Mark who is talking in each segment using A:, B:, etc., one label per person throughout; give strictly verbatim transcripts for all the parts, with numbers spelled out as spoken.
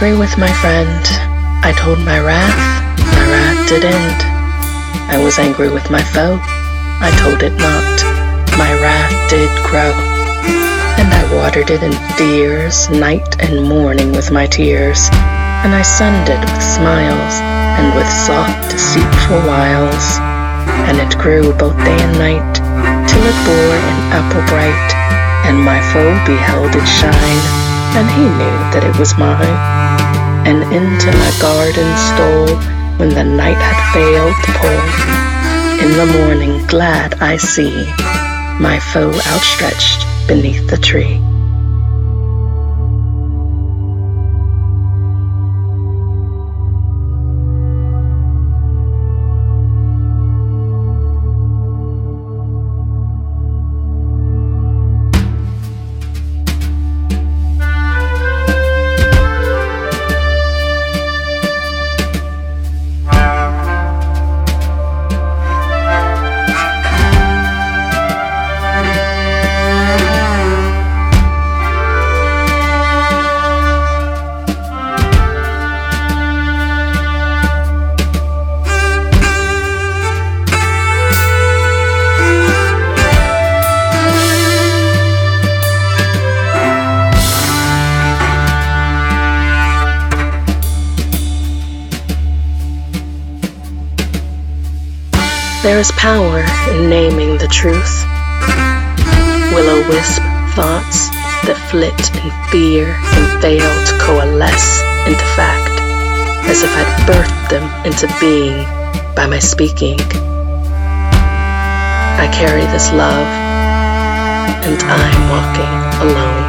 A: angry with my friend. I told my wrath, my wrath did end. I was angry with my foe. I told it not, my wrath did grow. And I watered it in fears, night and morning with my tears. And I sunned it with smiles, and with soft deceitful wiles. And it grew both day and night, till it bore an apple bright. And my foe beheld it shine, and he knew that it was mine. And into my garden stole, when the night had failed to pull. In the morning glad I see my foe outstretched beneath the tree. There is power in naming the truth. Will-o-wisp thoughts that flit in fear and fail to coalesce into fact, as if I'd birthed them into being by my speaking. I carry this love, and I'm walking alone.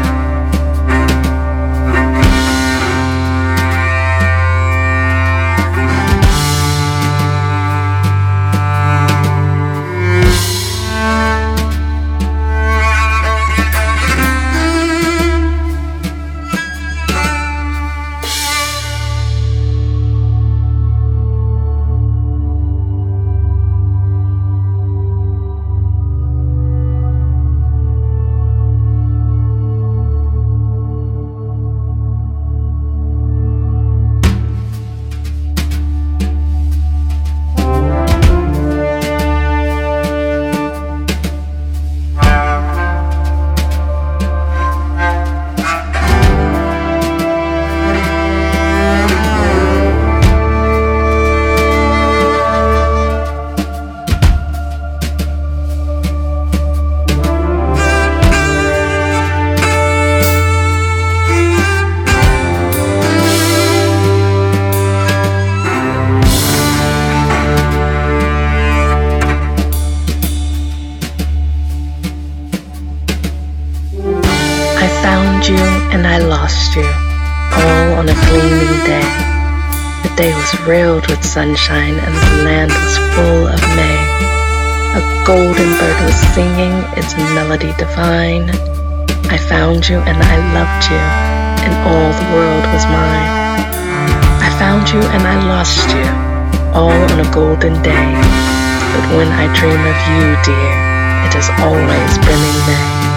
A: You and I lost you, all on a gleaming day. The day was rilled with sunshine and the land was full of May. A golden bird was singing its melody divine. I found you and I loved you, and all the world was mine. I found you and I lost you, all on a golden day. But when I dream of you, dear, it is always brimming May.